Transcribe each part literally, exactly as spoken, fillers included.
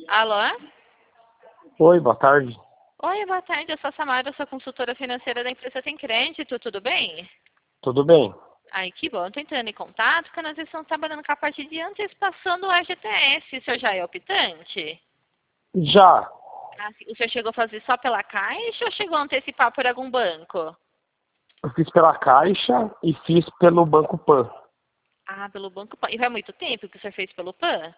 Alô? Oi, boa tarde. Oi, boa tarde. Eu sou a Samara, sou consultora financeira da empresa Tem Crédito. Tudo bem? Tudo bem? Ai, que bom. Estou entrando em contato porque nós estamos trabalhando com a parte de antecipação do F G T S. O senhor já é optante? Já. Ah, sim. O senhor chegou a fazer só pela Caixa ou chegou a antecipar por algum banco? Eu fiz pela Caixa e fiz pelo Banco Pan. Ah, pelo Banco Pan. E faz muito tempo que o senhor fez pelo Pan?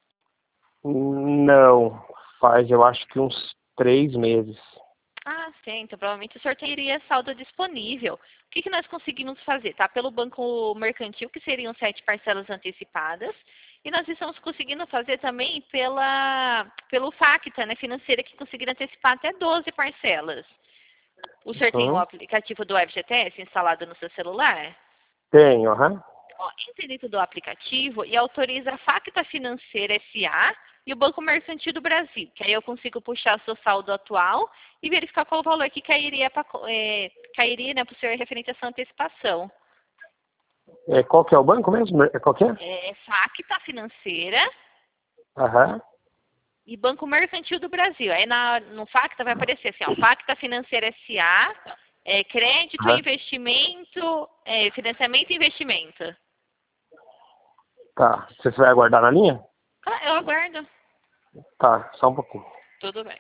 Não, faz eu acho que uns três meses. Ah, sim. Então provavelmente o senhor teria saldo disponível. O que, que nós conseguimos fazer? Tá? Pelo Banco Mercantil, que seriam sete parcelas antecipadas. E nós estamos conseguindo fazer também pela, pelo Facta, né, financeira, que conseguiram antecipar até doze parcelas. O senhor tem o Hum? aplicativo do F G T S instalado no seu celular? Tenho, aham. Ó, entra dentro do aplicativo e autoriza a Facta Financeira S A e o Banco Mercantil do Brasil, que aí eu consigo puxar o seu saldo atual e verificar qual o valor que cairia para é, cairia, né, para o senhor referente a essa antecipação. É, qual que é o banco mesmo? É, qual que é? É Facta Financeira Aham. e Banco Mercantil do Brasil. Aí na, no Facta vai aparecer assim, ó, Facta Financeira S A, é, crédito, Aham. investimento, é, financiamento e investimento. Tá. Você vai aguardar na linha? Ah, eu aguardo. Tá, só um pouquinho. Tudo bem.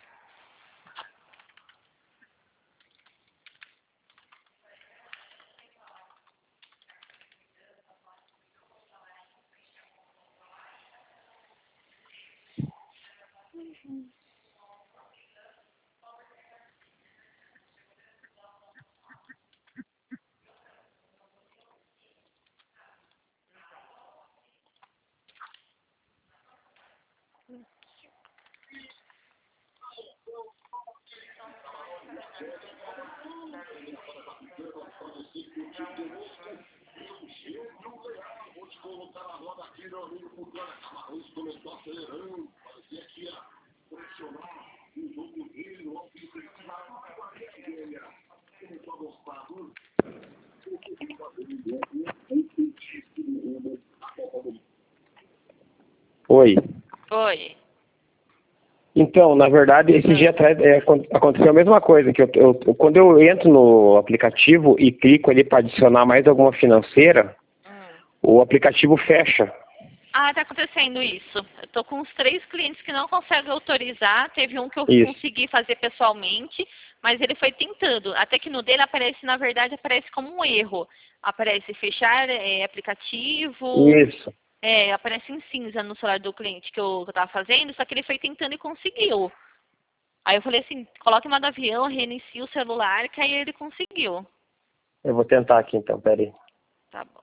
Oi. Oi. Então, na verdade, esse dia atrás é, acon- aconteceu a mesma coisa, que eu, eu- eu- quando eu entro no aplicativo e clico ali para adicionar mais alguma financeira, Hum. o aplicativo fecha. Ah, tá acontecendo isso. Eu tô com uns três clientes que não conseguem autorizar. Teve um que eu Isso. consegui fazer pessoalmente, mas ele foi tentando. Até que no dele aparece, na verdade, aparece como um erro. Aparece fechar é, aplicativo, Isso. é, aparece em cinza no celular do cliente que eu, que eu tava fazendo, só que ele foi tentando e conseguiu. Aí eu falei assim, coloque em modo avião, reinicie o celular, que aí ele conseguiu. Eu vou tentar aqui então, peraí. Tá bom.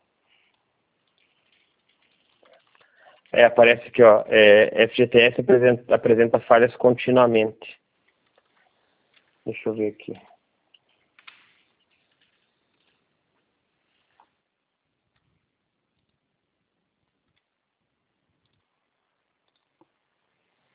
É, aparece aqui, ó, é, F G T S apresenta, apresenta falhas continuamente. Deixa eu ver aqui.